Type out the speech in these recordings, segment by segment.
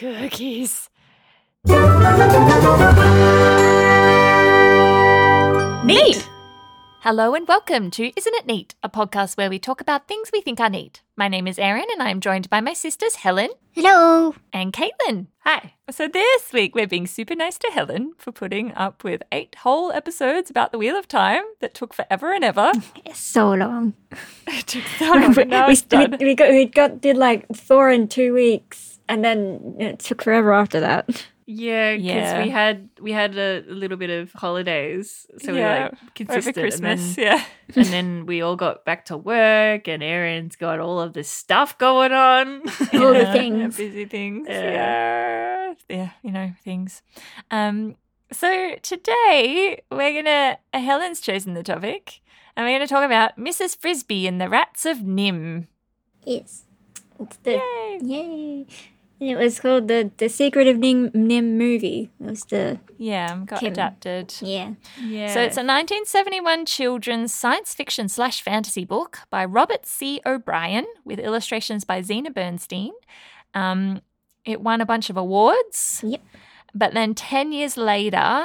Cookies. Neat! Hello and welcome to Isn't It Neat, a podcast where we talk about things we think are neat. My name is Erin and I am joined by my sisters Helen. Hello! And Caitlin. Hi. So this week we're being super nice to Helen for putting up with 8 whole episodes about the Wheel of Time that took forever and ever. It's so long. It took so long, but now it's done. We did like Thor in 2 weeks, and then it took forever after that. Yeah, because Yeah. we had a little bit of holidays, so we were Yeah, like consistent. over Christmas, and then we all got back to work, and Erin's got all of this stuff going on. All the Yeah, things. busy things. Yeah. Yeah, you know, things. So today Helen's chosen the topic, and we're gonna talk about Mrs. Frisbee and the Rats of Nim. Yes. It's the Yay! yay. And it was called the Secret of Nim movie. It was the Got Kim. adapted. yeah. Yeah. So it's a 1971 children's science fiction / fantasy book by Robert C. O'Brien with illustrations by Zena Bernstein. It won a bunch of awards. Yep. But then 10 years later,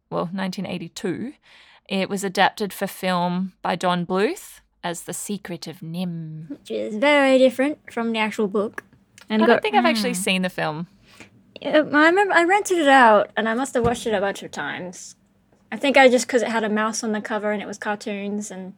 1982, it was adapted for film by Don Bluth as The Secret of Nim. Which is very different from the actual book. And I don't think I've actually seen the film. I remember I rented it out, and I must have watched it a bunch of times. I think because it had a mouse on the cover and it was cartoons and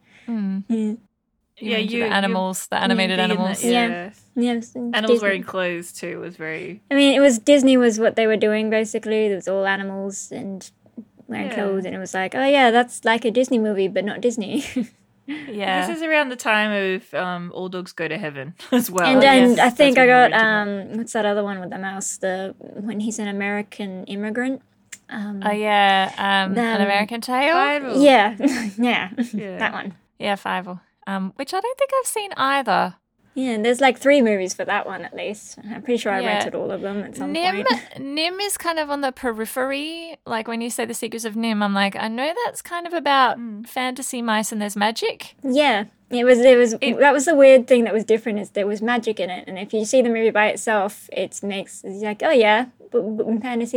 yeah, The animals, the animated being animals. that- yeah. Animals Animals wearing clothes too was very. I mean, it was Disney was what they were doing basically. It was all animals and wearing Yeah. clothes, and it was like, oh yeah, that's like a Disney movie, but not Disney. Yeah. This is around the time of All Dogs Go to Heaven as well. and then yes, I think I that's got when we rented what's that other one with the mouse? When he's an American immigrant. Oh, yeah. An American Tale? Bible. Yeah, yeah, Yeah. that one. Yeah, Fievel. Which I don't think I've seen either. Yeah, and there's like 3 movies for that one at least. I'm pretty sure I Yeah. rented all of them at some Nim, point. Nim is kind of on the periphery. Like when you say The Secrets of Nim, I'm like, I know that's kind of about fantasy mice and there's magic. Yeah, it was. That was the weird thing that was different is there was magic in it, and if you see the movie by itself, it's like, oh yeah, but fantasy,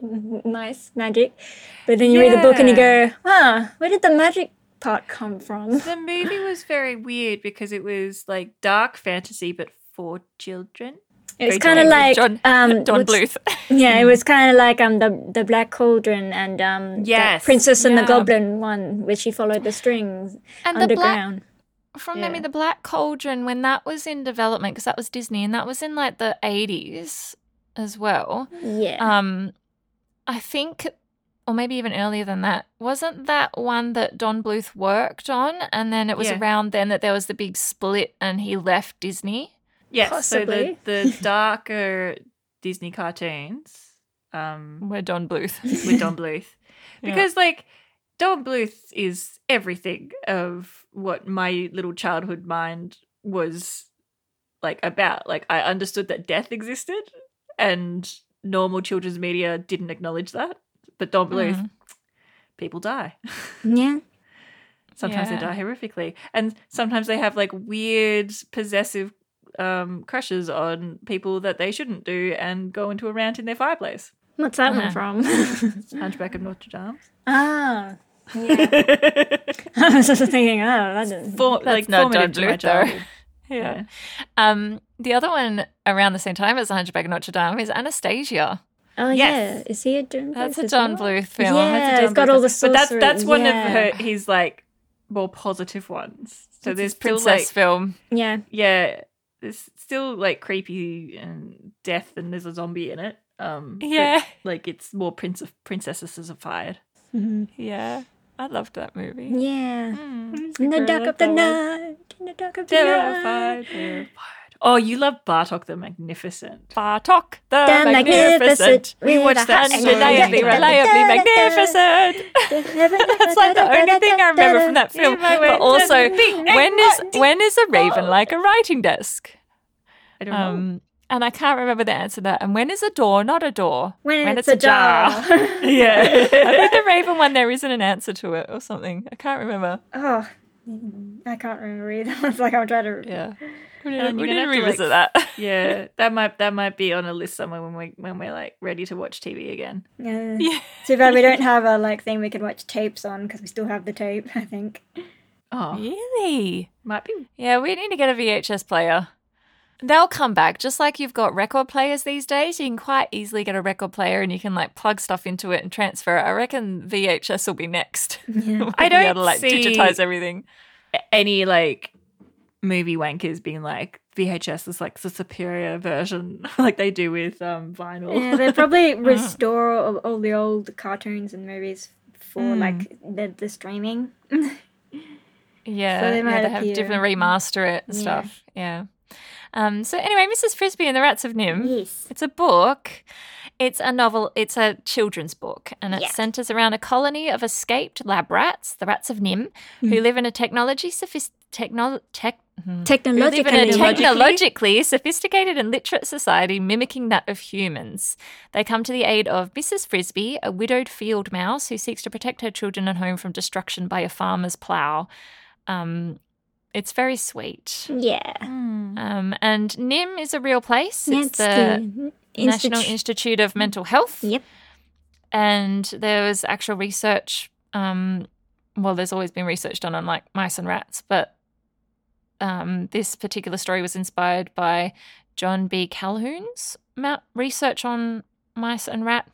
nice magic. But then you read the book and you go, where did the magic part come from? The movie was very weird because it was like dark fantasy, but for children. It was Very kind of like Don what's- Bluth. Yeah, it was kind of like the Black Cauldron and Yes, the Princess and the yeah. Goblin one, where she followed the strings And the underground. From Yeah. memory, the Black Cauldron, when that was in development, because that was Disney, and that was in like the 80s as well. Yeah, I think, or maybe even earlier than that, wasn't that one that Don Bluth worked on? And then it was Yeah. around then that there was the big split and he left Disney. Yes, Possibly. so the darker Disney cartoons Where Don Bluth. with Don Bluth. Yeah. Because like Don Bluth is everything of what my little childhood mind was like about. Like I understood that death existed and normal children's media didn't acknowledge that. But Don Bluth, people die. yeah. Sometimes Yeah. they die horrifically. And sometimes they have like weird possessive crushes on people that they shouldn't do and go into a rant in their fireplace. What's that Uh-huh. one from? Hunchback of Notre Dame. Ah, yeah. I was just thinking, that didn't. Like not formative Don to my Bluth, though. childhood. Yeah. The other one around the same time as The Hunchback of Notre Dame is Anastasia. Oh Yes. yeah, is he a John? That's Bluth a as Don well? Bluth film. Yeah, That's a it's Don got Bluth all the film. But sorcery. that's one yeah. of his like more positive ones. So It's there's his still princess like film. Yeah, there's still like creepy and death and there's a zombie in it. But, Yeah. like it's more princessified. Yeah. I loved that movie. yeah. Mm. In the dark of the night, in the dark of the night. Terrified. Oh, you love Bartok the Magnificent. Bartok the The Magnificent. Magnificent. We watched that so Undeniably, many times. reliably magnificent. That's like the only thing I remember from that film. my But word, also, just be when is a raven like a writing desk? I don't know. And I can't remember the answer to that. And when is a door not a door? When it's a jar. Yeah. I think the raven one, there isn't an answer to it or something. I can't remember. Oh, I can't remember either. It's like I'm trying to. Yeah. We And need you're to gonna have to, revisit like, that. Yeah, that might be on a list somewhere when we're like ready to watch TV again. Yeah. Yeah. Too bad we don't have a like thing we can watch tapes on because we still have the tape. I think. Oh, Really? might be. Yeah, we need to get a VHS player. They'll come back, just like you've got record players these days. You can quite easily get a record player and you can like plug stuff into it and transfer it. I reckon VHS will be next. Yeah. We'll I be able don't to like see- digitize everything. Any like movie wankers being like VHS is like the superior version, like they do with vinyl. Yeah, they probably restore all the old cartoons and movies for like the streaming. Yeah, So they might they have appear. different remaster it and Yeah. stuff. Yeah. So anyway, Mrs. Frisby and the Rats of Nim. Yes. It's a book. It's a novel. It's a children's book, and it Yeah. centers around a colony of escaped lab rats, the Rats of Nim, who live in a technologically sophisticated and literate society mimicking that of humans. They come to the aid of Mrs. Frisby, a widowed field mouse who seeks to protect her children and home from destruction by a farmer's plough. It's very sweet. Yeah. And NIM is a real place. Yeah, It's the National Institute of Mental Health. Yep. And there was actual research. Well, there's always been research done on like mice and rats, but this particular story was inspired by John B. Calhoun's research on mouse and rat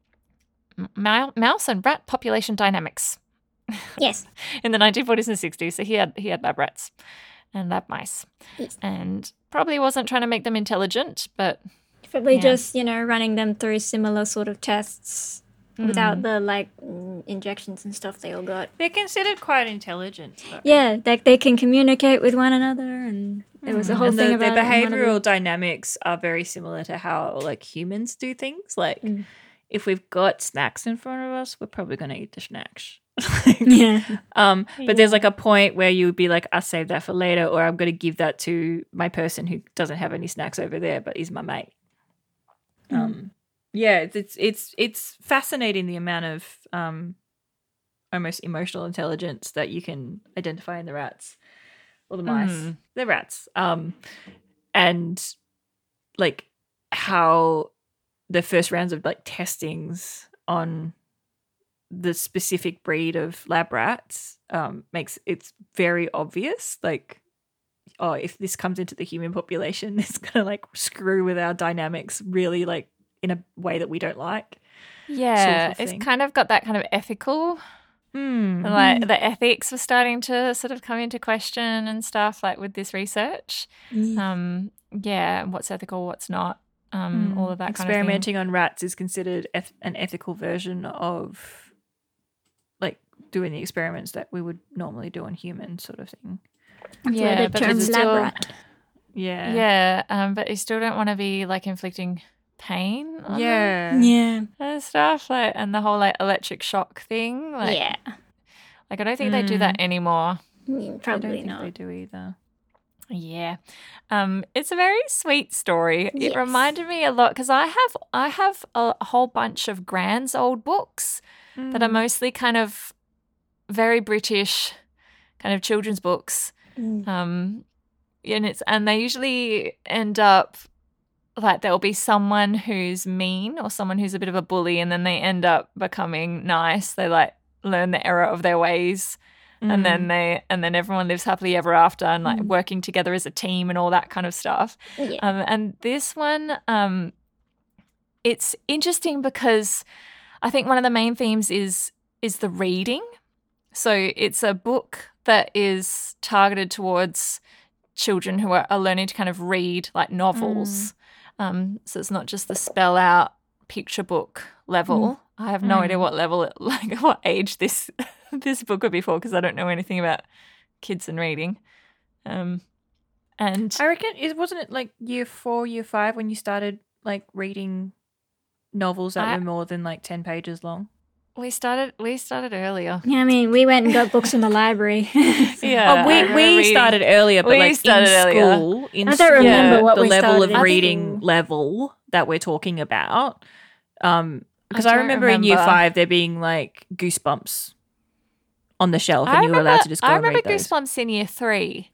population dynamics Yes. in the 1940s and 60s. So he had lab rats and lab mice, Yes. and probably wasn't trying to make them intelligent, but Probably Yeah. just, running them through similar sort of tests without the like injections and stuff they all got. They're considered quite intelligent. Though. Yeah, like they can communicate with one another, and there was a whole And thing the about it in one of behavioral dynamics are very similar to how like humans do things. Like if we've got snacks in front of us, we're probably going to eat the snacks. Yeah. But there's like a point where you would be like, I'll save that for later, or I'm going to give that to my person who doesn't have any snacks over there, but is my mate. Yeah, it's fascinating the amount of almost emotional intelligence that you can identify in the rats or the mice. The rats. And like how the first rounds of like testings on the specific breed of lab rats makes it's very obvious, like, oh, if this comes into the human population, it's gonna like screw with our dynamics really like in a way that we don't like. yeah, Sort of it's thing. kind of got that kind of ethical. Like the ethics were starting to sort of come into question and stuff, like with this research. Yeah, what's ethical, what's not. All of that kind of thing. Experimenting on rats is considered an ethical version of like doing the experiments that we would normally do on humans, sort of thing. Yeah, the but term it's lab still, rat. Yeah. yeah, but you still don't want to be like inflicting pain on them Yeah. Yeah. and stuff, like, and the whole like electric shock thing. Like, Yeah. like I don't think they do that anymore. Yeah, I don't probably think not. they do either. Yeah, it's a very sweet story. It Yes. reminded me a lot because I have a whole bunch of Grand's old books that are mostly kind of very British, kind of children's books. And they usually end up like there'll be someone who's mean or someone who's a bit of a bully, and then they end up becoming nice. They like learn the error of their ways. And then everyone lives happily ever after and like working together as a team and all that kind of stuff. Yeah. And this one, it's interesting because I think one of the main themes is the reading. So it's a book that is targeted towards children who are learning to kind of read like novels. So it's not just the spell out picture book level. I have no idea what level, like what age this book would be for because I don't know anything about kids and reading. And I reckon wasn't it like year 4, year 5 when you started like reading novels that were more than like 10 pages long? we started earlier. Yeah, I mean, we went and got books from the library. Yeah, I remember we reading- started earlier, but we like started in earlier. school, I don't remember what the we level started of at reading school. level that we're talking about. Because I don't remember in year remember. 5 there being like Goosebumps on the shelf, and I you were allowed to just go I and remember read those. Goosebumps in year 3.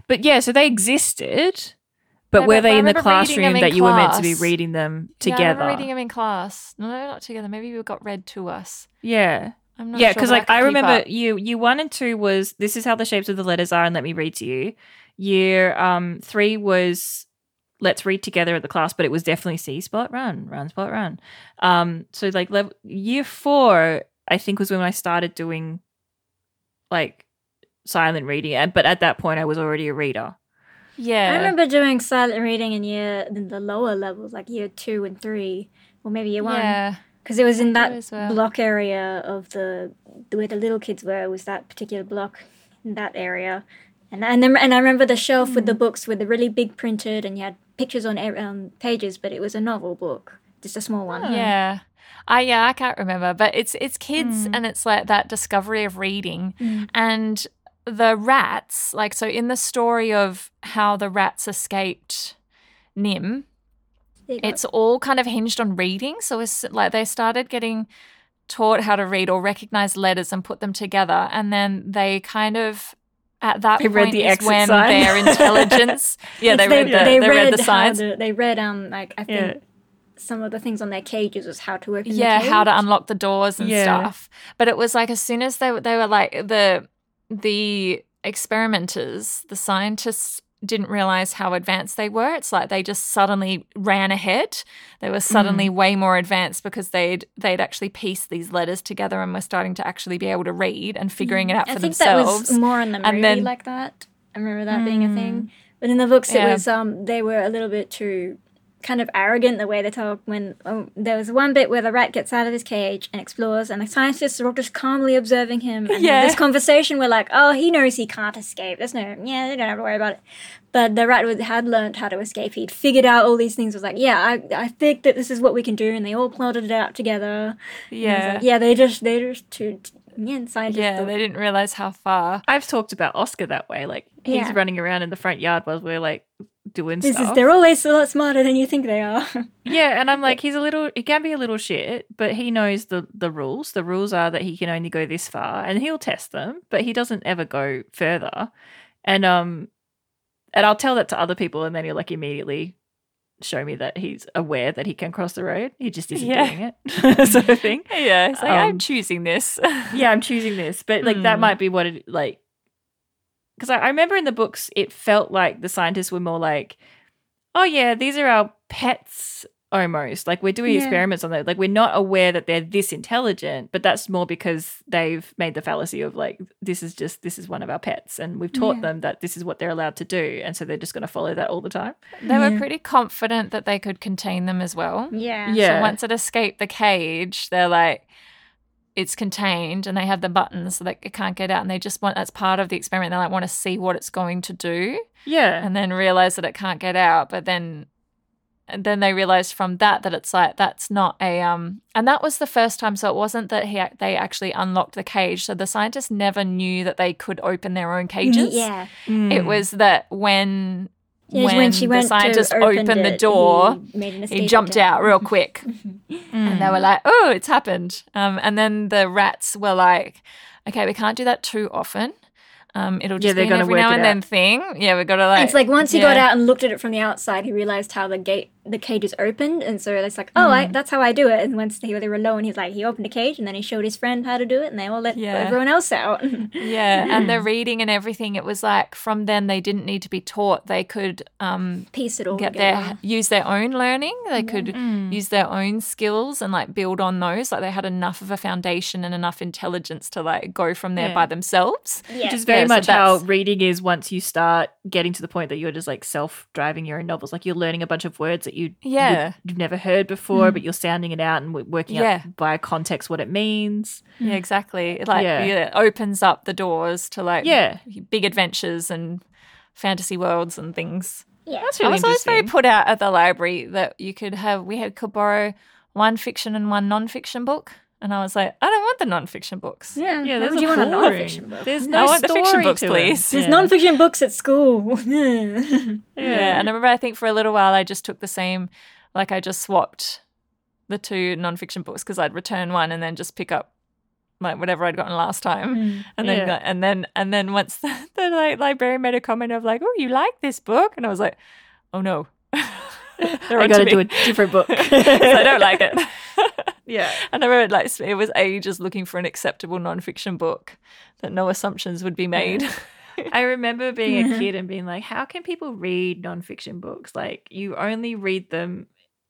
But yeah, so they existed, but Yeah, were but they I in the remember reading them classroom in that you were meant to be class. reading them Yeah, I together? remember reading them in class. No, not together. Maybe we got read to us. Yeah. I'm not Yeah, sure. because but like could I keep remember up. year 1 and 2 was this is how the shapes of the letters are, and let me read to you. Year 3 was let's read together at the class, but it was definitely see spot run spot run. So like year 4 I think was when I started doing like silent reading, but at that point I was already a reader. Yeah. I remember doing silent reading in the lower levels, like year 2 and 3, or maybe year 1. Yeah. Because it was in I do that as well. block area of where the little kids were. It was that particular block in that area, and I remember the shelf with the books with the really big printed, and you had pictures on pages, but it was a novel book, just a small one. Yeah. I can't remember, but it's kids and it's like that discovery of reading and the rats, like so in the story of how the rats escaped Nim, it's all kind of hinged on reading. So it's like they started getting taught how to read or recognize letters and put them together, and then they kind of at that They read point the is exit when sign. their intelligence they read the signs. They read like I think some of the things on their cages was how to open the cage. How to unlock the doors and Yeah. stuff. But it was like as soon as they were like the experimenters, the scientists didn't realize how advanced they were. It's like they just suddenly ran ahead. They were suddenly way more advanced because they'd actually pieced these letters together and were starting to actually be able to read and figuring it out I for think themselves. that was more in the And movie then- like that. I remember that being a thing. But in the books, it Yeah. was they were a little bit too kind of arrogant the way they talk. When there was one bit where the rat gets out of his cage and explores, and the scientists are all just calmly observing him. And Yeah. this conversation, we're like, oh, he knows he can't escape. They don't have to worry about it. But the rat had learned how to escape. He'd figured out all these things. Was like, yeah, I think that this is what we can do, and they all plotted it out together. Yeah. Like, yeah, they just too scientists. Yeah, thought- they didn't realize how far. I've talked about Oscar that way. Like he's Yeah. running around in the front yard while we're like doing This stuff. is they're always a lot smarter than you think they are. Yeah, and I'm like, he can be a little shit, but he knows the rules. The rules are that he can only go this far, and he'll test them, but he doesn't ever go further. And I'll tell that to other people, and then he'll like immediately show me that he's aware that he can cross the road. He just isn't Yeah. doing it, sort of thing. Yeah, it's like I'm Um, choosing this. Yeah, I'm choosing this, but like that might be what it like. Because I remember in the books, it felt like the scientists were more like, "Oh yeah, these are our pets." Almost like we're doing Yeah. experiments on them. Like we're not aware that they're this intelligent, but that's more because they've made the fallacy of like this is one of our pets, and we've taught them that this is what they're allowed to do, and so they're just going to follow that all the time. They were pretty confident that they could contain them as well. Yeah. Yeah. So once it escaped the cage, they're like, it's contained, and they have the buttons so that it can't get out, and they just want that's part of the experiment. They like want to see what it's going to do, Yeah, and then realize that it can't get out. But then they realized from that it's like that's not a and that was the first time. So it wasn't that they actually unlocked the cage. So the scientists never knew that they could open their own cages. Yeah. It was that when When she the went scientist to open opened the it, door, he made an he escape jumped attempt. out real quick. And they were like, oh, it's happened. And then the rats were like, okay, we can't do that too often. It'll just they're be an gonna every work now it and then out. thing. Yeah, we got to like. It's like once he yeah. got out and looked at it from the outside, he realized how the cage is opened, and so it's like, oh, that's how I do it. And once they were alone, he's like, he opened a cage, and then he showed his friend how to do it, and they all let Yeah. everyone else out. Yeah, and the reading and everything, it was like from then they didn't need to be taught. They could Piece it all get together. use their own learning. They could use their own skills and like build on those. Like they had enough of a foundation and enough intelligence to like go from there Yeah. by themselves. Yeah. which is very Yeah, so much how that's- reading is once you start getting to the point that you're just like self-driving your own novels. Like you're learning a bunch of words that you've never heard before, but you're sounding it out and working Yeah. out by context what it means. Yeah, exactly. It like Yeah. it opens up the doors to like Yeah. big adventures and fantasy worlds and things. That's I really was always very interesting. put out at the library that could borrow one fiction and one non-fiction book. And I was like, I don't want the non-fiction books. Yeah, Yeah, why there's would a you want a boring. non-fiction book? There's I no want the fiction story books, to it. please. There's Yeah. non-fiction books at school. Yeah, and I remember I think for a little while I just took the same, like I just swapped the two non-fiction books because I'd return one and then just pick up whatever I'd gotten last time. And then Yeah. and then once the librarian made a comment of like, oh, you like this book? And I was like, oh no. I got to do a different book. I don't like it. Yeah. And I remember like it was ages looking for an acceptable nonfiction book that no assumptions would be made. I remember being a kid and being like, how can people read nonfiction books? Like, you only read them,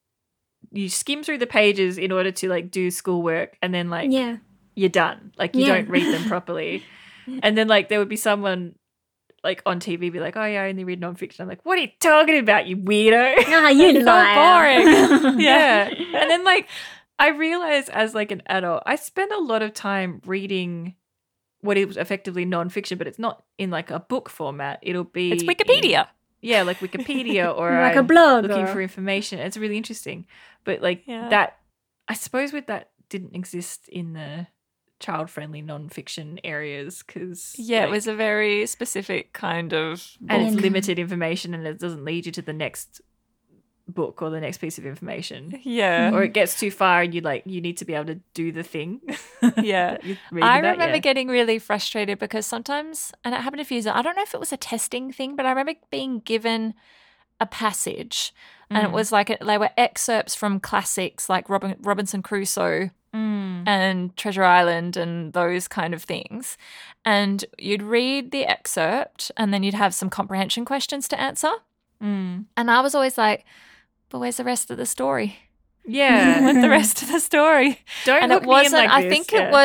you skim through the pages in order to like do schoolwork, and then like Yeah. you're done. Like, you don't read them properly. And then like there would be someone like on TV be like, oh yeah, I only read nonfiction. I'm like, what are you talking about, you weirdo? Ah, you So liar. boring. Yeah. And then like I realized as like an adult, I spend a lot of time reading what is effectively nonfiction, but it's not in like a book format. It'll be It's Wikipedia. like Wikipedia or Like a I'm blog looking or- for information. It's really interesting. But like Yeah. that, I suppose with that didn't exist in the child-friendly nonfiction areas because Yeah, it was a very specific kind of and it's Yeah. limited information and it doesn't lead you to the next book or the next piece of information. yeah. Or it gets too far and you need to be able to do the thing. Yeah. that you're reading I about, remember yeah. getting really frustrated because sometimes, and it happened a few years ago, I don't know if it was a testing thing, but I remember being given a passage and it was like they were excerpts from classics like Robinson Crusoe and Treasure Island and those kind of things. And you'd read the excerpt and then you'd have some comprehension questions to answer. And I was always like, but where's the rest of the story? Yeah. Where's the rest of the story? Don't And look it me in wasn't. like I this, think yeah.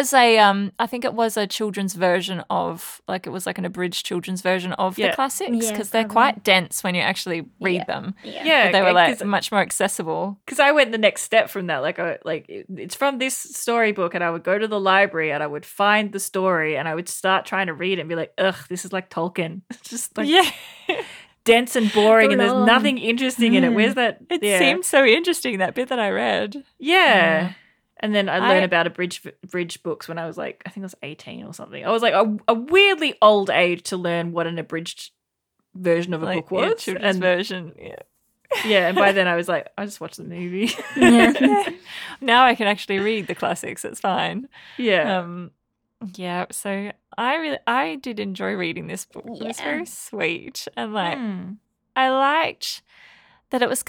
it was a children's version of like it was like an abridged children's version of the Yeah. classics Yeah, because they're probably. quite dense when you actually read them. Yeah, But they were like 'cause- much more accessible. because I went the next step from that. Like, it's from this storybook, and I would go to the library and I would find the story and I would start trying to read it and be like, ugh, this is like Tolkien. It's just like Yeah, dense and boring, and there's long. nothing interesting in it. Where's that? it yeah. seemed so interesting that bit that I read. Yeah. And then I learned I- about abridged books when I was like, I think I was 18 or something. I was like a weirdly old age to learn what an abridged version of a book yeah, was. children's and version. Yeah. yeah, and by then I was like, I just watched the movie. Yeah. Now I can actually read the classics. It's fine. yeah. Yeah. So I did enjoy reading this book. It was Yeah. very sweet and like. Hmm. I liked that it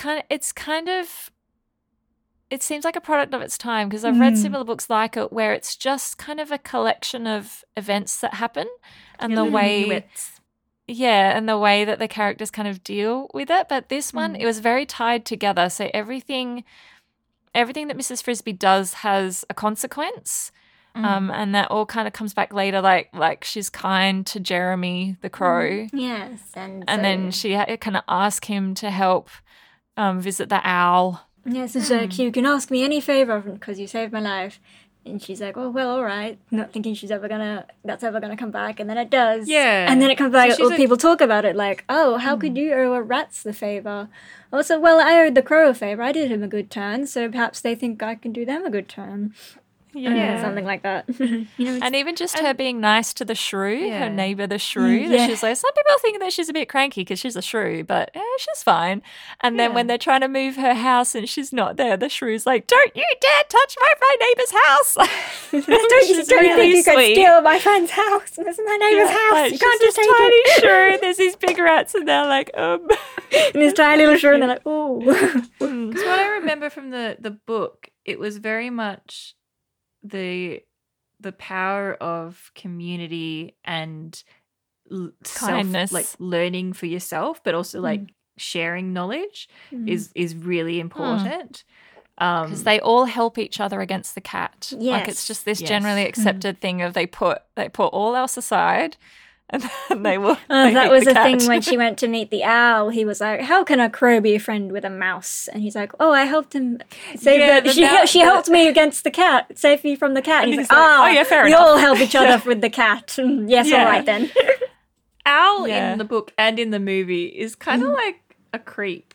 seems like a product of its time because I've read similar books like it where it's just kind of a collection of events that happen and the way and the way that the characters kind of deal with it. But this one, it was very tied together. So everything that Mrs. Frisbee does has a consequence. And that all kind of comes back later, like she's kind to Jeremy the crow. Yes. And And so- then she kind of asked him to help visit the owl. Yes, it's like, you can ask me any favor because you saved my life. And she's like, oh, well, all right. Not thinking that's ever gonna come back. And then it does. Yeah. And then it comes back. So she's People talk about it like, oh, how could you owe a rats the favor? Also, well, I owed the crow a favor. I did him a good turn. So perhaps they think I can do them a good turn. Yeah. Something like that. You know, it's- And even just her being nice to the shrew, Yeah. her neighbour the shrew, that Yeah. she's like, some people think that she's a bit cranky because she's a shrew, but she's fine. And then when they're trying to move her house and she's not there, the shrew's like, don't you dare touch my neighbour's house. don't you think you could steal my friend's house? This is my neighbour's house. Like, You she's can't this just take tiny it. shrew. There's these big rats and they're like, And this tiny little shrew, and they're like, oh. Because what I remember from the book, it was very much the power of community and Kindness. like learning for yourself, but also like sharing knowledge is really important. because they all help each other against the cat. Like it's Yes. just this Yes. generally accepted thing of they put all else aside and then they will. Oh, they that hate was the the thing cat. when she went to meet the owl. He was like, "How can a crow be a friend with a mouse?" And he's like, "Oh, I helped him save Yeah, the, the she, mouse- she helped me against the cat, save me from the cat." And he's he's like, like, "Ah, "Oh, yeah, fair we enough." all help each other with the cat." Yes, Yeah. all right then. Owl Yeah. in the book and in the movie is kind of like a creep.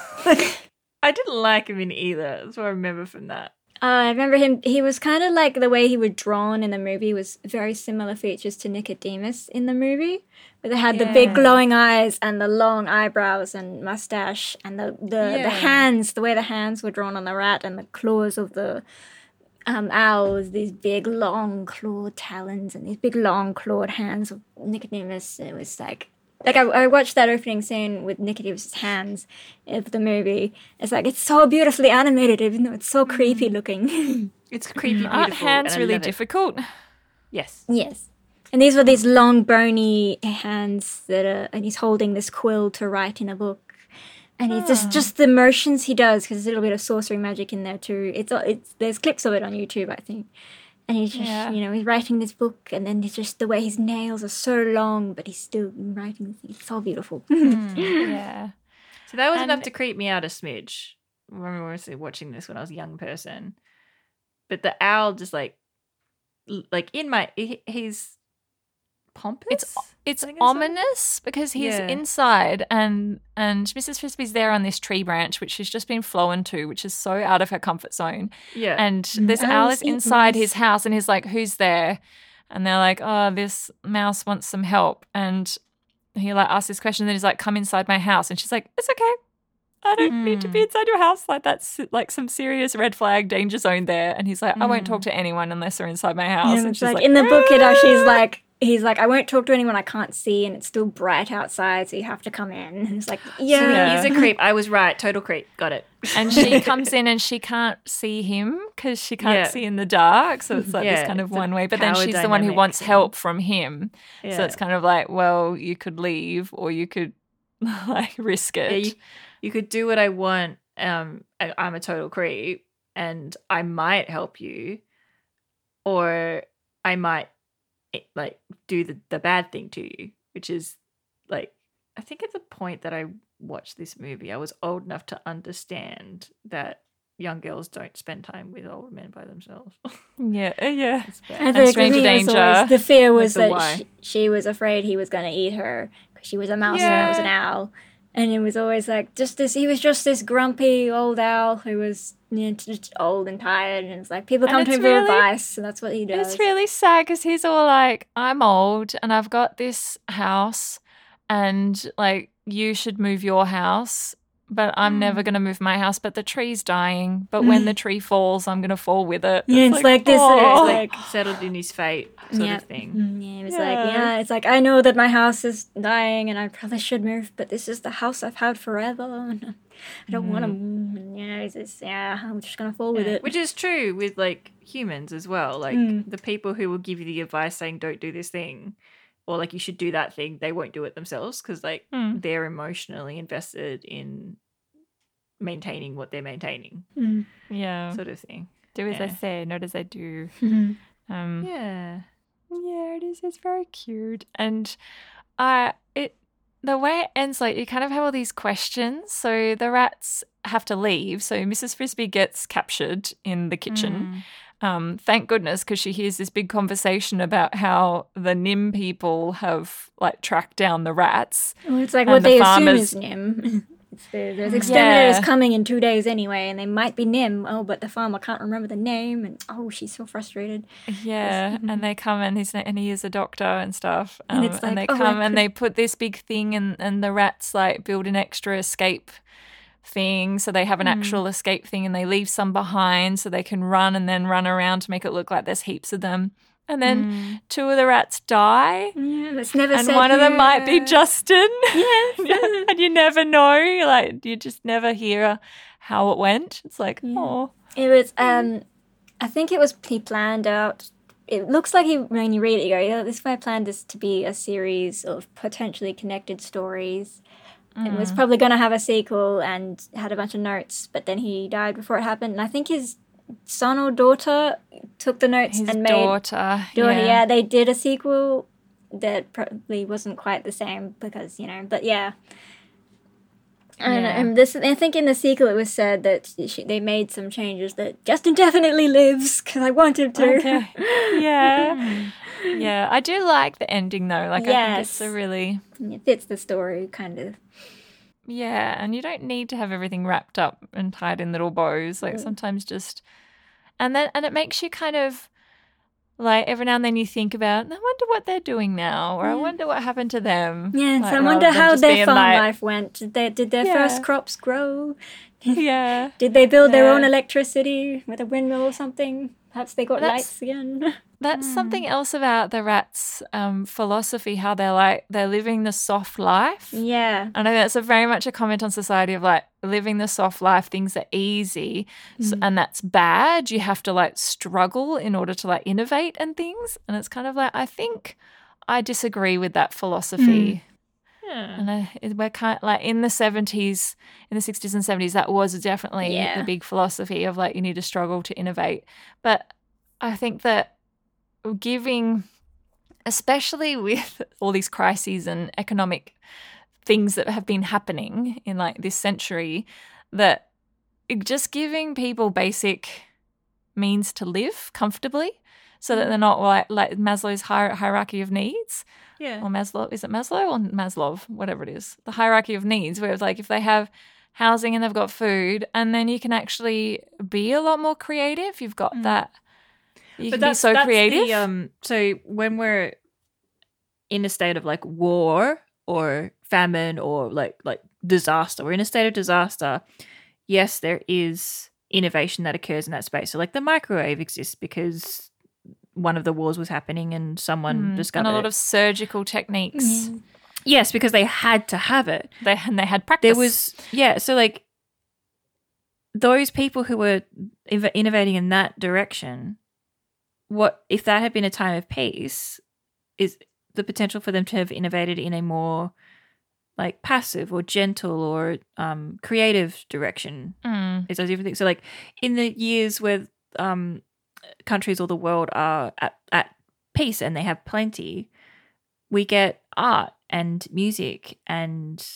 I didn't like him in either. That's what I remember from that. I remember him. He was kind of like the way he was drawn in the movie was very similar features to Nicodemus in the movie, where they had the big Yeah. glowing eyes and the long eyebrows and mustache and the Yeah. hands, the way the hands were drawn on the rat and the claws of the owl with these big long clawed talons and these big long clawed hands of Nicodemus. It was like I watched that opening scene with Nicodemus' hands of the movie. It's like, it's so beautifully animated, even though it's so creepy looking. It's creepy, beautiful. Aren't hands and I really love it. difficult? Yes. Yes. And these were these long, bony hands and he's holding this quill to write in a book. And he's just the motions he does, because there's a little bit of sorcery magic in there too. There's clips of it on YouTube, I think. And he's just, he's writing this book, and then it's just the way his nails are so long, but he's still writing. It's all beautiful. Yeah. So that was enough to creep me out a smidge. I remember watching this when I was a young person. But the owl just he's pompous. It's ominous because he's inside and Mrs. Frisbee's there on this tree branch, which she's just been flown to, which is so out of her comfort zone. Yeah. And this owl is inside his house and he's like, who's there? And they're like, oh, this mouse wants some help. And he asks this question and then he's like, come inside my house. And she's like, it's okay. I don't need to be inside your house. That's some serious red flag danger zone there. And he's like, I won't talk to anyone unless they're inside my house. Yeah, and it's she's like in the book, "Ah!" he's like, I won't talk to anyone I can't see, and it's still bright outside, so you have to come in. And it's like, He's a creep. I was right. Total creep. Got it. And she comes in and she can't see him because she can't see in the dark. So it's this kind of one way. But then she's the one who wants help from him. Yeah. So it's kind of like, well, you could leave or you could risk it. Yeah, you could do what I want. I'm a total creep and I might help you, or I might do the bad thing to you, which is I think at the point that I watched this movie, I was old enough to understand that young girls don't spend time with older men by themselves. Yeah. And stranger danger. The fear was that she was afraid he was going to eat her because she was a mouse and I was an owl. And it was always he was just this grumpy old owl who was just old and tired. And it's like, people come to him for advice, and that's what he does. It's really sad because he's all like, I'm old and I've got this house and you should move your house, but I'm never going to move my house. But the tree's dying. But when the tree falls, I'm going to fall with it. Yeah, it's like this. It's settled in his fate sort of thing. Yeah, it was it's like, I know that my house is dying and I probably should move, but this is the house I've had forever. And I don't want to move. And, I'm just going to fall with it. Which is true with humans as well. The people who will give you the advice saying don't do this thing, or you should do that thing, they won't do it themselves because they're emotionally invested in maintaining what they're maintaining. Yeah. Sort of thing. Do as I say, not as I do. Yeah, it is. It's very cute. And the way it ends, you kind of have all these questions. So the rats have to leave. So Mrs. Frisbee gets captured in the kitchen. Thank goodness, because she hears this big conversation about how the Nim people have tracked down the rats. Well, it's what they assume is Nim. There's exterminators coming in 2 days anyway, and they might be Nim. Oh, but the farmer can't remember the name, and she's so frustrated. Yeah, and they come and he is a doctor and stuff. And it's and they come and they put this big thing, and the rats build an extra escape thing, so they have an actual escape thing, and they leave some behind so they can run and then run around to make it look like there's heaps of them. And then 2 of the rats die. Yeah, that's never and said one of them here. might be Justin. Yes. And you never know. You just never hear how it went. It's oh. It was, I think it was he planned out. It looks like when you read it, you go, this guy planned this to be a series of potentially connected stories. It was probably going to have a sequel and had a bunch of notes, but then he died before it happened. And I think his son or daughter took the notes and made... daughter, they did a sequel that probably wasn't quite the same because, but yeah. And I think in the sequel it was said that they made some changes that Justin definitely lives because I want him to. Okay. Yeah. Yeah, I do like the ending though. I think it's a really... It fits the story, kind of. Yeah, and you don't need to have everything wrapped up and tied in little bows. Sometimes just... And it makes you kind of... every now and then you think about, I wonder what they're doing now, or I wonder what happened to them. Yes, I wonder how their farm life went. Did their first crops grow? Yeah. Did they build their own electricity with a windmill or something? Perhaps they got That's- lights again. That's something else about the rats' philosophy, how they're living the soft life. Yeah. I know that's very much a comment on society of like living the soft life, things are easy, and that's bad. You have to like struggle in order to like innovate and things. And it's kind of like, I think I disagree with that philosophy. Yeah. And we're kind of like in the 70s, in the 60s and 70s, that was definitely Yeah. the big philosophy of like you need to struggle to innovate. But I think that giving, especially with all these crises and economic things that have been happening in like this century, that just giving people basic means to live comfortably so that they're not like Maslow's hierarchy of needs. Yeah. Or Maslow, is it Maslow or Maslov? Whatever it is. The hierarchy of needs, where it's like if they have housing and they've got food, and then you can actually be a lot more creative. You've got that. You can be so creative. So when we're in a state of like war or famine or like disaster, we're in a state of disaster. Yes, there is innovation that occurs in that space. So like the microwave exists because one of the wars was happening and someone discovered and a lot it. of surgical techniques. Yes, because they had to have it. They had practice. There was so like those people who were innovating in that direction, what if that had been a time of peace, is the potential for them to have innovated in a more like passive or gentle or creative direction is those different things. So like in the years where countries or the world are at peace and they have plenty, we get art and music and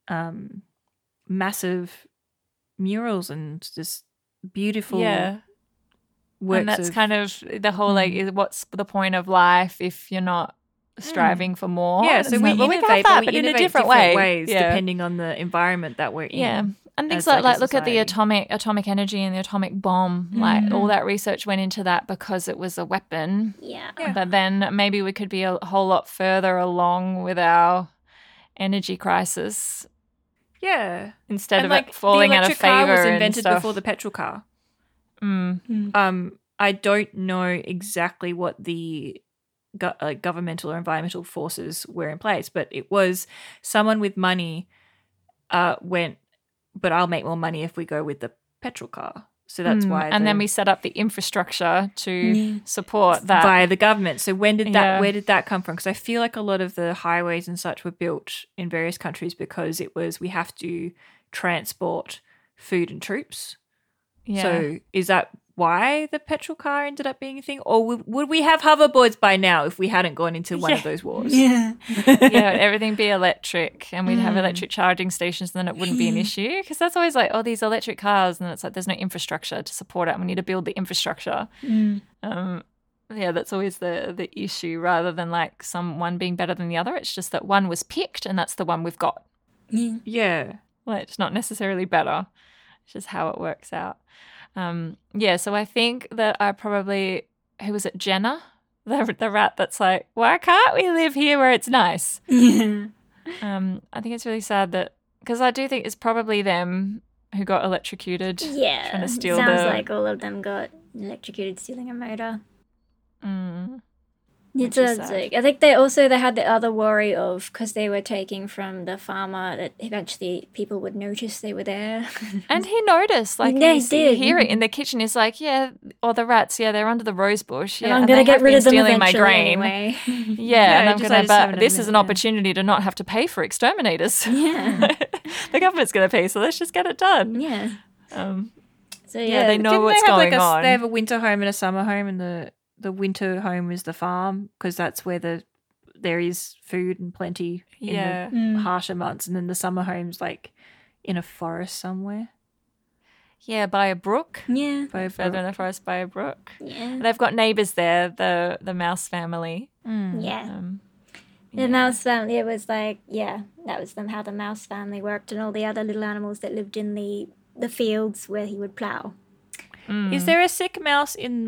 massive murals and just beautiful works. And that's of, kind of the whole like, what's the point of life if you're not striving for more? yeah, so It's we like, well, innovate, can have that, but we in a innovate different ways Yeah. depending on the environment that we're in. Yeah. And things as, like like, a look at the society. atomic energy and the atomic bomb. Like all that research went into that because it was a weapon. Yeah. But then maybe we could be a whole lot further along with our energy crisis Yeah. instead And of like it falling the out of electric car favor was and invented stuff. before the petrol car. Mm. I don't know exactly what the governmental or environmental forces were in place, but it was someone with money went, but I'll make more money if we go with the petrol car. So that's why. And then we set up the infrastructure to support that. via the government. So when did that? Yeah. Where did that come from? Because I feel like a lot of the highways and such were built in various countries because it was we have to transport food and troops. Yeah. So is that why the petrol car ended up being a thing? Or would we have hoverboards by now if we hadn't gone into one of those wars? Yeah. Yeah, everything be electric and we'd have electric charging stations and then it wouldn't be an issue because that's always like, oh, these electric cars and it's like there's no infrastructure to support it and we need to build the infrastructure. Yeah, that's always the issue rather than like one being better than the other. It's just that one was picked and that's the one we've got. Yeah. Like it's not necessarily better. It's just how it works out. Yeah, so I think that I probably, who was it, Jenna? The rat that's like, why can't we live here where it's nice? Yeah. I think it's really sad that, because I do think it's probably them who got electrocuted. Yeah. Trying to steal Sounds the- like all of them got electrocuted stealing a motor. Which It's is a, sad. like, I think they had the other worry of because they were taking from the farmer that eventually people would notice they were there. And he noticed, like, Yeah, he you did. hear it in the kitchen. He's like, yeah, or the rats, yeah, they're under the rose bush. And Yeah, I'm and gonna they get have rid been of them stealing my eventually grain. anyway. Yeah, and I I'm just gonna, haven't but this is admitted, an yeah. opportunity to not have to pay for exterminators. Yeah. The government's going to pay, so let's just get it done. Yeah. So Yeah, they know Didn't what's they have going like on. They have a winter home and a summer home, and the winter home is the farm because that's where there is food and plenty in Yeah. the harsher months, and then the summer home's like in a forest somewhere. Yeah, by a brook. Yeah. By a Further in brook. the forest by a brook. Yeah. They've got neighbours there, the mouse family. Yeah. The mouse family, it was like, yeah, that was how the mouse family worked and all the other little animals that lived in the fields where he would plough. Is there a sick mouse in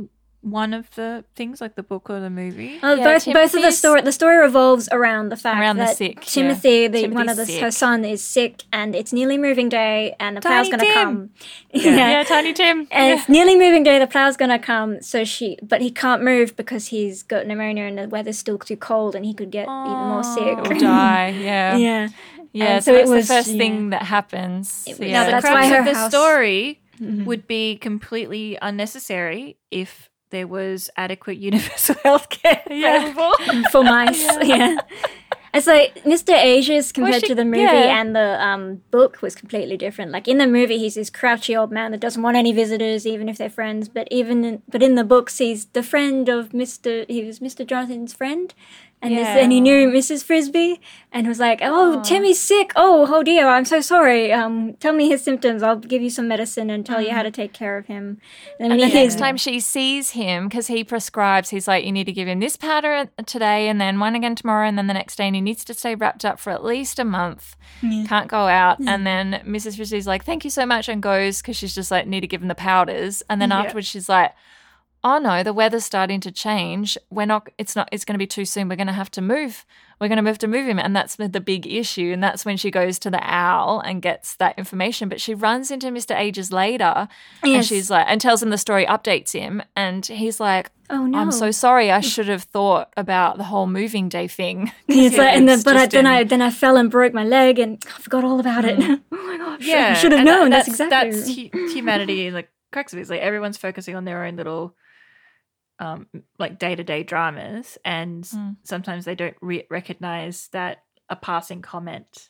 one of the things, like the book or the movie? Oh, Yeah, both of the Timothy's- story. The story revolves around the fact Around the that sick, yeah. Timothy, one of Timothy's her sick. son, is sick, and it's nearly moving day, and the Tiny plow's going to Tim. come. Yeah, Tiny Tim. And it's nearly moving day. The plow's going to come, but he can't move because he's got pneumonia, and the weather's still too cold, and he could get even more sick. Or die. Yeah. Yeah. Yeah, And so so it it's was- the first yeah. thing that happens. It was- yeah. Now, the That's crux why her of the house- story would be completely unnecessary if there was adequate universal healthcare available. For mice, yeah. It's like Mr. Asia's compared she- to the movie yeah. and the book was completely different. Like in the movie, he's this crouchy old man that doesn't want any visitors, even if they're friends. But in the books, he's the friend of Mr. He was Mr. Jonathan's friend, and and he knew Mrs. Frisbee, and was like, "Oh, Timmy's sick. Oh dear, I'm so sorry. Tell me his symptoms. I'll give you some medicine and tell you how to take care of him." And And when the he next time she sees him, because he prescribes, he's like, you need to give him this powder today and then one again tomorrow and then the next day. And he needs to stay wrapped up for at least a month. Can't go out. And then Mrs. Frisbee's like, thank you so much, and goes because she's just like, need to give him the powders. And then afterwards she's like, oh no, the weather's starting to change. It's going to be too soon. We're going to have to move. We're going to have to move him. And that's the big issue. And that's when she goes to the owl and gets that information. But she runs into Mr. Ages later and Yes. she's like, and tells him the story, updates him. And he's like, Oh no! I'm so sorry. I should have thought about the whole moving day thing. It's like, it's just then I fell and broke my leg and I forgot all about it. Oh my gosh! Yeah, I should have and known. That's exactly. humanity. Like crux of it is like everyone's focusing on their own little, like day-to-day dramas, and sometimes they don't recognize that a passing comment,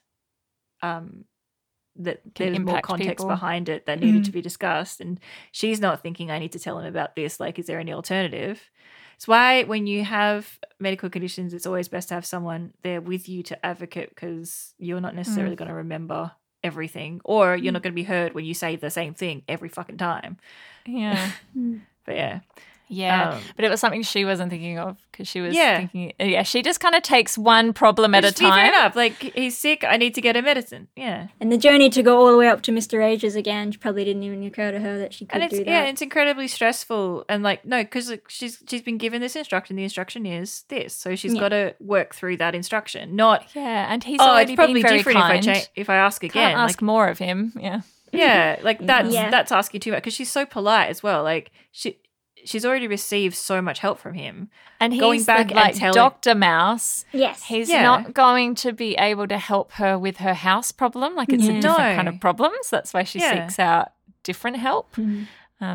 that there's more impact context people. behind it that needed to be discussed, and she's not thinking, I need to tell him about this. Like, is there any alternative? It's why when you have medical conditions, it's always best to have someone there with you to advocate, because you're not necessarily going to remember everything, or you're not going to be heard when you say the same thing every fucking time. Yeah. But yeah. Yeah. But it was something she wasn't thinking of because she was Yeah. thinking, she just kind of takes one problem at a Just be fair time. enough. Like, he's sick, I need to get him medicine. Yeah. And the journey to go all the way up to Mr. Ages again probably didn't even occur to her that she could And it's do that. it's incredibly stressful, and like, no, because like, she's been given this instruction. The instruction is this, so she's got to work through that instruction. Not Yeah. And he's it's already probably been very different kind. if I ask again. Can't ask like, more of him. Yeah. yeah, like that's Yeah. that's asking too much, because she's so polite as well. Like she's already received so much help from him. And he's Going back the, and like telling- Dr. Mouse. Yes. He's Yeah. not going to be able to help her with her house problem. Like it's a different No. kind of problems. That's why she Yeah. seeks out different help. Mhm.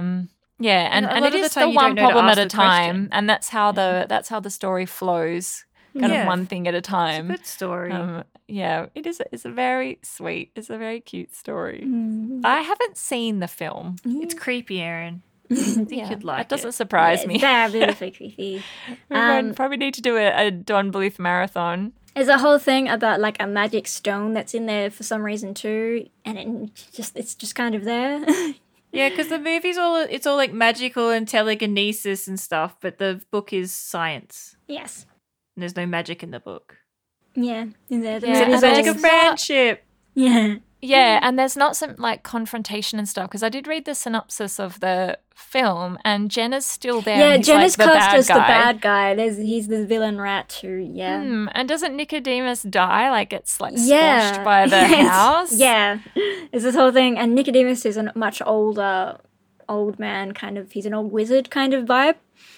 Yeah, And and a lot it of the is time the you don't one know to problem ask at a the question. time, and that's how the story flows, kind Yeah. of one thing at a time. Good story. Yeah, it is. It's a very sweet. It's a very cute story. Mm. I haven't seen the film. It's creepy, Aaron. I think you'd like That doesn't it. surprise Yeah, me. it's fabulous creepy. We might probably need to do a Don Bluth marathon. There's a whole thing about like a magic stone that's in there for some reason too, and it's just kind of there. Yeah, because the movie's it's all like magical and telekinesis and stuff, but the book is science. Yes. And there's no magic in the book. Yeah. In there. Yeah, Is it the and magic there's of friendship? Yeah. Yeah, and there's not some like confrontation and stuff because I did read the synopsis of the film, and Jenna's still there. Yeah, and he's, Jenna's like, the cast bad as the guy. bad guy. He's the villain rat too. Yeah. And doesn't Nicodemus die? Like it's like Yeah. squashed by the It's- house. Yeah. It's this whole thing, and Nicodemus is a much older old man kind of. He's an old wizard kind of vibe,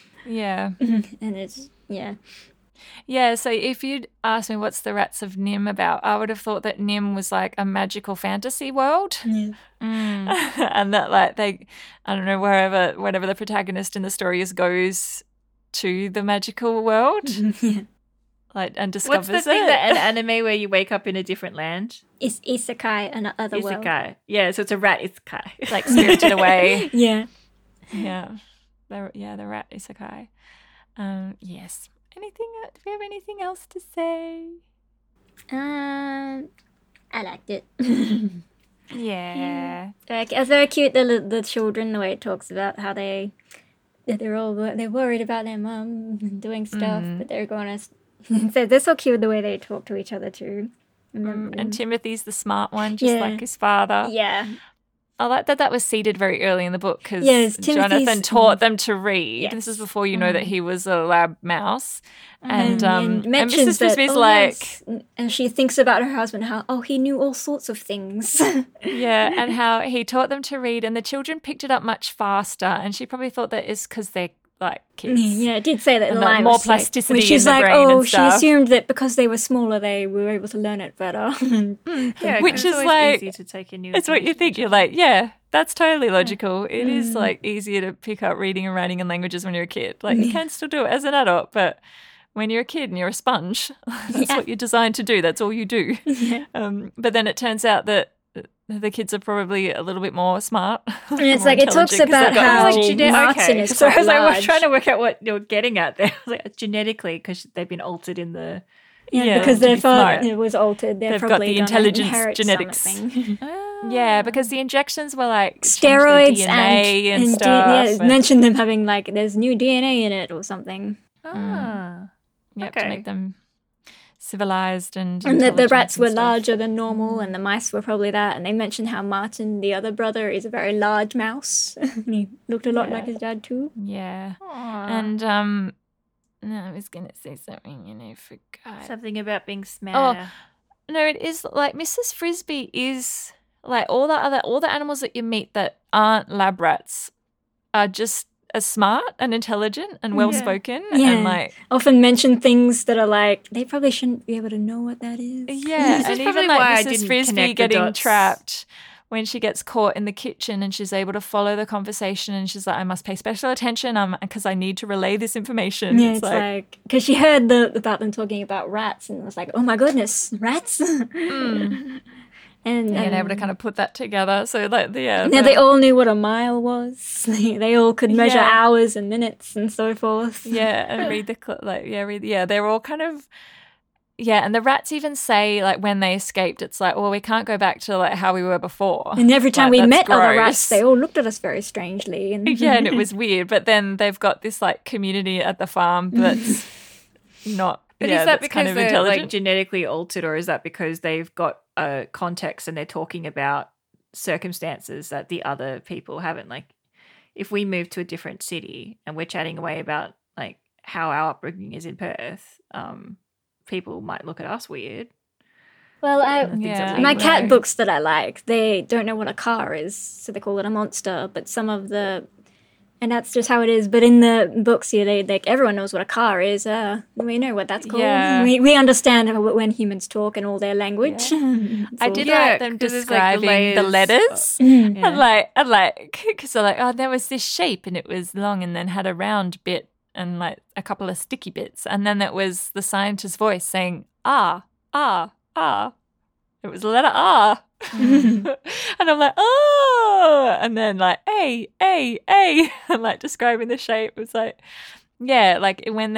Yeah. and it's yeah. Yeah, so if you'd asked me what's the Rats of Nim about, I would have thought that Nim was like a magical fantasy world. And that like I don't know, wherever the protagonist in the story is goes to the magical world. Like and discovers What's the thing it. that an anime where you wake up in a different land? It's isekai, another world. Isekai. Yeah, so it's a rat isekai. like spirited away. Yeah. Yeah. The rat isekai. Yes. Anything? Do we have anything else to say? I liked it. Yeah. It's very cute. The children, the way it talks about how they're worried about their mum doing stuff, but they're going to. So they're so cute the way they talk to each other too. And Timothy's the smart one, just Yeah. like his father. Yeah. I like that was seeded very early in the book because Yes, Jonathan Timothy's- taught them to read. Yes. This is before you know that he was a lab mouse. And mentions Mrs. Frisbee's that, like, yes. And she thinks about her husband, how, he knew all sorts of things. yeah, and how he taught them to read, and the children picked it up much faster. And she probably thought that is because they're like kids. Yeah, it did say that in And the that line. more was like- plasticity when she's in the like, brain and she stuff. assumed that because they were smaller, they were able to learn it better. Yeah, Which it's is always like- easy to take in new. It's what you think. You're like, yeah, that's totally logical. It is like easier to pick up reading and writing and languages when you're a kid. Like you can still do it as an adult, but when you're a kid and you're a sponge, that's what you're designed to do. That's all you do. But then it turns out that the kids are probably a little bit more smart. And it's more like, it talks intelligent 'cause they've about got how this Martin is So I quite was like, large. we're trying to work out what you're getting at there. I was like, genetically, because they've been altered in the. Yeah, because to their be father smart. was altered. They're They've got probably the gonna intelligence inherit genetics. something. Yeah, because the injections were like change Steroids their DNA and, and stuff. yeah, mention them having like there's new DNA in it or something. Yep, Okay. to make them civilized and And that the intelligent rats and were stuff. larger than normal, and the mice were probably that. And they mentioned how Martin, the other brother, is a very large mouse. He looked a lot like his dad too. Yeah, and no, I was gonna say something and I forgot. Something about being smarter. No, it is like Mrs. Frisbee is like all the animals that you meet that aren't lab rats are just as smart and intelligent and well spoken Yeah. and like Often mention things that are like they probably shouldn't be able to know what that is. yeah, This is and probably even like why I Mrs. didn't Frisbee connect the getting dots. trapped when she gets caught in the kitchen and she's able to follow the conversation and she's like, I must pay special attention because I need to relay this information. Yeah, it's like because she heard about them talking about rats and was like, oh my goodness, rats. And being able to kind of put that together. So like yeah, they all knew what a mile was. They all could measure Yeah. hours and minutes and so forth. yeah, and read the they're all kind of and the rats even say like when they escaped, it's like, well, we can't go back to like how we were before. And every time Like, we that's met other gross. rats, they all looked at us very strangely. And yeah, and it was weird. But then they've got this like community at the farm that's not. But yeah, is that that's because kind of they're intelligent? like genetically altered, or is that because they've got a context and they're talking about circumstances that the other people haven't? Like, if we move to a different city and we're chatting away about like how our upbringing is in Perth, people might look at us weird. Well, things that Yeah. we my know. cat books that I like, they don't know what a car is, so they call it a monster. But some of and that's just how it is. But in the books, everyone knows what a car is. We know what that's called. Yeah. We understand when humans talk and all their language. I did Yeah, like them 'cause there's, like, the describing the layers. letters. Mm. And like, because they're like, oh, there was this shape and it was long and then had a round bit and like a couple of sticky bits. And then it was the scientist's voice saying, ah, ah, ah. It was the letter R. And I'm like, oh. And then like, A, and like describing the shape. It was like, yeah, like when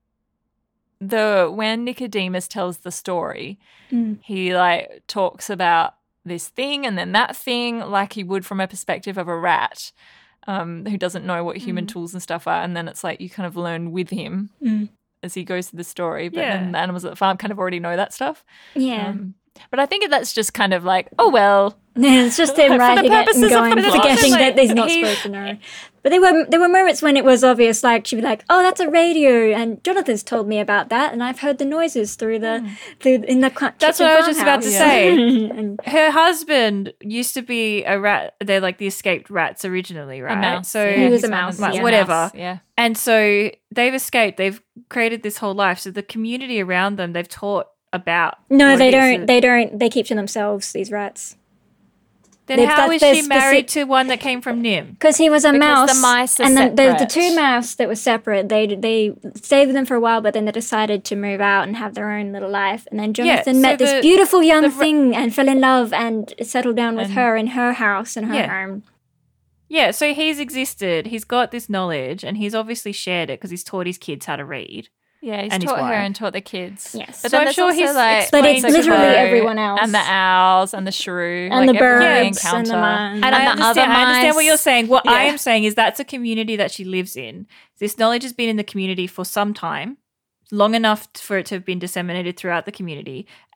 when Nicodemus tells the story, he like talks about this thing and then that thing like he would from a perspective of a rat who doesn't know what human tools and stuff are. And then it's like you kind of learn with him as he goes through the story. But then the animals at the farm kind of already know that stuff. Yeah. But I think that's just kind of like, oh, well. Yeah, it's just him For the writing it purposes and of going, the plot. forgetting Like, that he's not he- supposed to know. But there were moments when it was obvious, like she'd be like, "Oh, that's a radio," and Jonathan's told me about that, and I've heard the noises through in the That's what I was just about to say. And Her husband used to be a rat. They're like the escaped rats originally, right? A mouse. So yeah. He was a He's one mouse, of the- yeah. whatever. mouse, yeah. And so they've escaped. They've created this whole life. So the community around them, they've taught about. no, what they it is don't. that- They don't. They keep to themselves. These rats, Then they've how got is their she married specific- to one that came from Nim? because he was a Because mouse. the mice are and then the separate. two mouse that were separate. They stayed with them for a while, but then they decided to move out and have their own little life. And then Jonathan so met this the- beautiful young the thing and fell in love and settled down with And- her in her house and her Yeah. home. Yeah, so he's existed. He's got this knowledge, and he's obviously shared it because he's taught his kids how to read. Yeah, he's And his taught her wife. and taught the kids. Yes. But So then I'm there's sure also, he's like, But it's the literally crow everyone else. And the owls and the shrew. And like the everything they birds and the encounter. mice. And I the understand, other I understand what mice. you're saying. What I Yeah. am saying is that's a community that she lives in. This knowledge has been in the community for some time, long enough for it to have been disseminated throughout the community.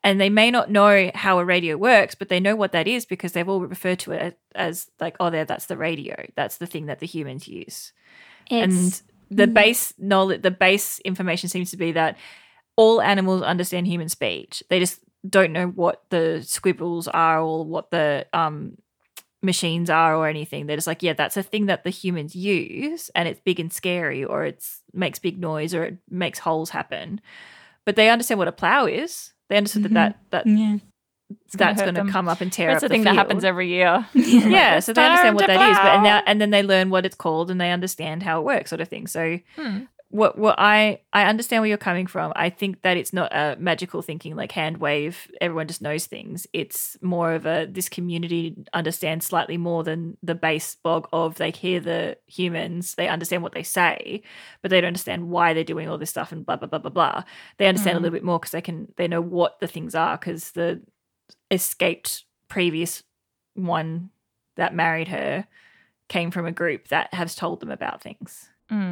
And they may not know how a radio works, but they know what that is because they've all referred to it as like, oh, that's the radio. That's the thing that the humans use. And the base knowledge, the base information seems to be that all animals understand human speech. They just don't know what the squibbles are or what the machines are or anything. They're just like, yeah, that's a thing that the humans use and it's big and scary, or it makes big noise, or it makes holes happen. But they understand what a plow is. They understood that that's going to come up and tear up the thing field. that happens every year. Yeah, so they understand what that is, and then they learn what it's called and they understand how it works, sort of thing. So what I understand where you're coming from. I think that it's not a magical thinking like hand wave, everyone just knows things. It's more of this community understands slightly more than the base blog of they hear the humans, they understand what they say, but they don't understand why they're doing all this stuff and blah, blah, blah, blah, blah. They understand a little bit more because they know what the things are, because the escaped previous one that married her came from a group that has told them about things.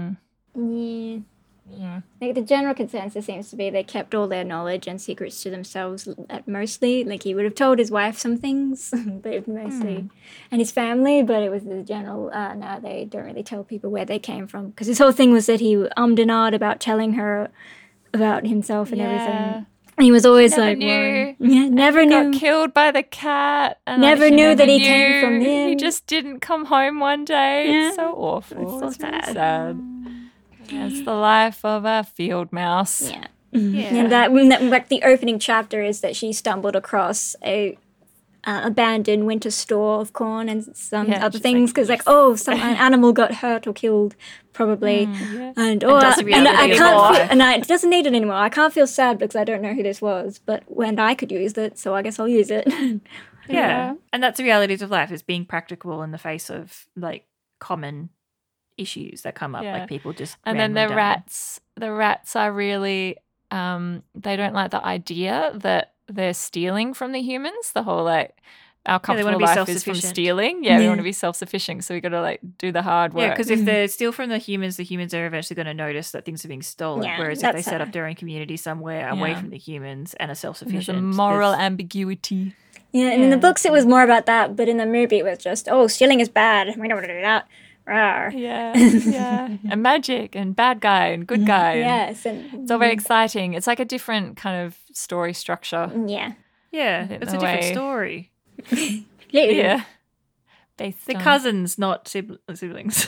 Yeah. Like the general consensus seems to be they kept all their knowledge and secrets to themselves mostly. Like he would have told his wife some things, but mostly, and his family, but it was the general, no, they don't really tell people where they came from. Because his whole thing was that he ummed and ahed about telling her about himself and everything. And he was always Never like, knew. never knew. Got killed by the cat. And Never she knew that he knew. came from him. He just didn't come home one day. Yeah. It's so awful. It's so really sad. sad. It's the life of a field mouse. Yeah. Yeah. And that like the opening chapter is that she stumbled across a abandoned winter store of corn and some other things because some animal got hurt or killed probably, and I can't feel, and it doesn't need it anymore. I can't feel sad because I don't know who this was, but when I could use it, so I guess I'll use it. Yeah. And that's the realities of life, is being practical in the face of like common issues that come up, like people just and then the dying. rats are really they don't like the idea that they're stealing from the humans. The whole like our comfortable life is from stealing. We want to be self-sufficient, so we got to like do the hard work. Yeah, because if they steal from the humans are eventually going to notice that things are being stolen. Whereas if they set up their own community somewhere away from the humans and are self-sufficient, there's a moral ambiguity. Yeah, and in the books it was more about that, but in the movie it was just, stealing is bad. We don't want to do that. Rawr. Yeah. And magic and bad guy and good guy. Yes. It's all very exciting. It's like a different kind of story structure. Yeah. Yeah, it's a different story. Yeah. Based The on... cousins, not siblings.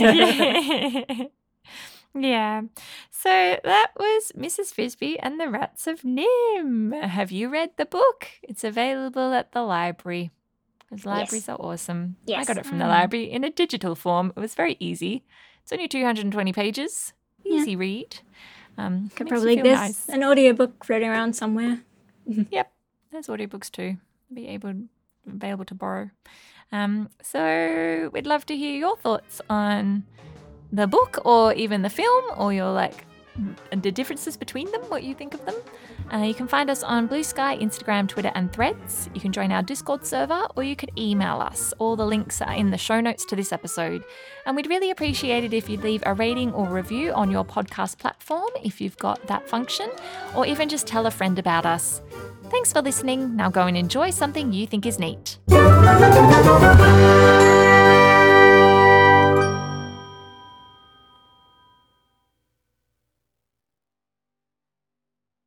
Yeah. So that was Mrs. Frisby and the Rats of Nim. Have you read the book? It's available at the library. Because libraries are awesome. Yes. I got it from the library in a digital form. It was very easy. It's only 220 pages. Easy read. Could probably there's an audiobook floating around somewhere. Yep. There's audiobooks too. Available to borrow. So we'd love to hear your thoughts on the book or even the film, or your the differences between them, what you think of them. You can find us on Blue Sky, Instagram, Twitter and Threads. You can join our Discord server, or you could email us. All the links are in the show notes to this episode. And we'd really appreciate it if you'd leave a rating or review on your podcast platform if you've got that function, or even just tell a friend about us. Thanks for listening. Now go and enjoy something you think is neat.